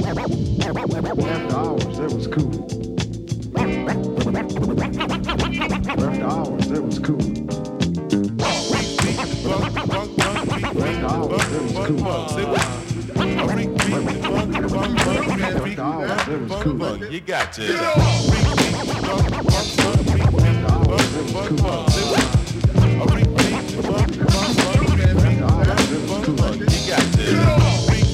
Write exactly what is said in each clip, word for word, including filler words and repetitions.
After hours, it was cool. After hours, it was cool. After hours, it was cool. After hours, it was cool. You got to. After hours, it was cool. You got to.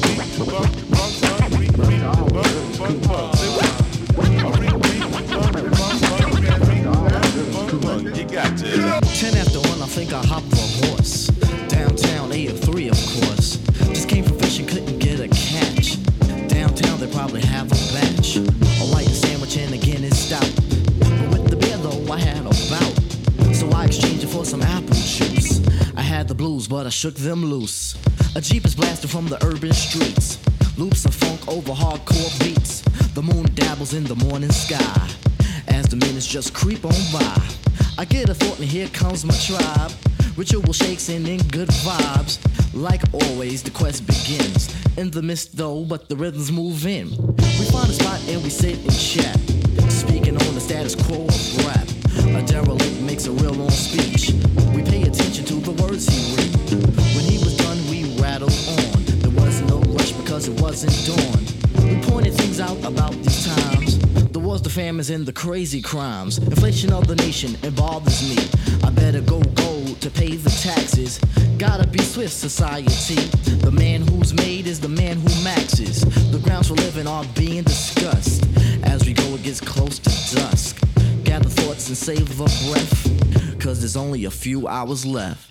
You got to. Ten after one, I think I hopped a horse. Downtown, eight or three, of course. Just came from fishing, couldn't get a catch. Downtown, they probably have a batch. A light sandwich and a Guinness stout. But with the beer, though, I had a bout. So I exchanged it for some apple juice. I had the blues, but I shook them loose. A Jeep is blasting from the urban streets. Loops of funk over hardcore beats. The moon dabbles in the morning sky as the minutes just creep on by. I get a thought and here comes my tribe. Ritual shakes and in good vibes. Like always, the quest begins. In the mist though, but the rhythms move in. We find a spot and we sit and chat. Speaking on the status quo of rap. A derelict makes a real long speech. We pay attention to the words he read. When he was done, we rattled on. There was no rush because it wasn't dawn. We pointed things out about these times. The wars, the famines, and the crazy crimes. Inflation of the nation, it bothers me. I better go gold to pay the taxes. Gotta be swift, society. The man who's made is the man who maxes. The grounds for living are being discussed. As we go, it gets close to dusk. Gather thoughts and save a breath, cause there's only a few hours left.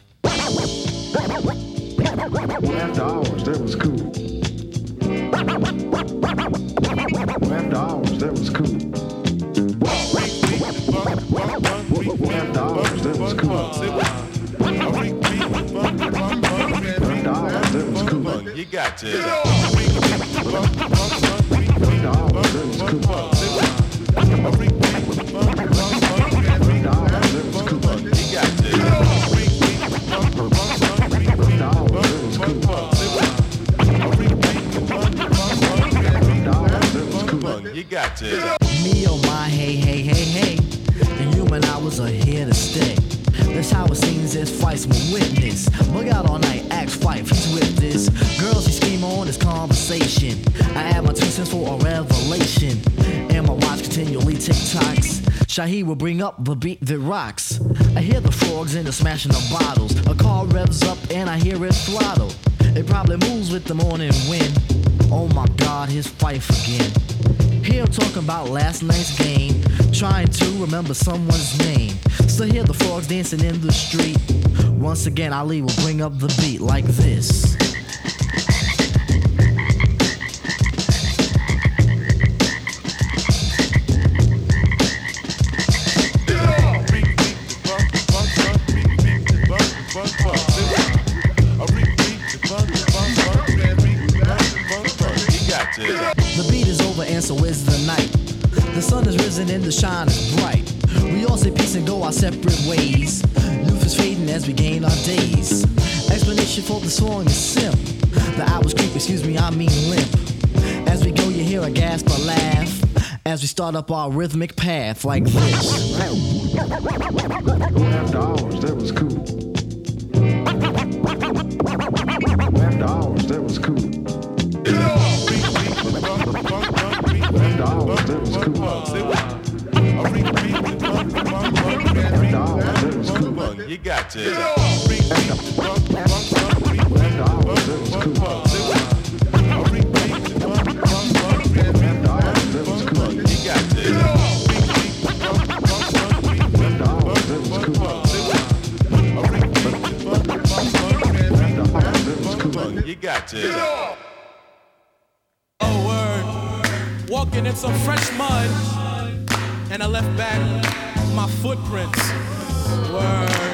After hours, that was cool. After hours, that was cool. After hours, that was cool. After hours, that was cool. You got to. After hours, that was cool. After hours, that was cool. You got to. After hours, that was cool. You got to. Me oh my, hey, hey, hey, hey. The human hours are here to stay. That's how it seems as Fife's my witness. Bug out all night, ask Fife, he's with this. Girls, he scheme on his conversation. I add my two cents for a revelation. And my watch continually tick-tocks. Shahi will bring up the beat that rocks. I hear the frogs and the smashing of bottles. A car revs up and I hear it throttle. It probably moves with the morning wind. Oh my God, his Fife again. Here talking about last night's game, trying to remember someone's name. Still hear the frogs dancing in the street. Once again, Ali will bring up the beat like this. The beat is over and so is the night. The sun is risen and the shine is bright. We all say peace and go our separate ways. Youth is fading as we gain our days. Explanation for the song is simple. The hours creep, excuse me, I mean limp. As we go you hear a gasp or laugh as we start up our rhythmic path like this. After hours, that was cool. After hours, that was cool. After hours, that was cool. After hours, that was cool. You got to. After hours, that was cool. After hours, that was cool. You got to. After hours, that was cool. After hours, that was cool. You got to. Oh, word. Walking in some fresh mud, and I left back my footprints. Word.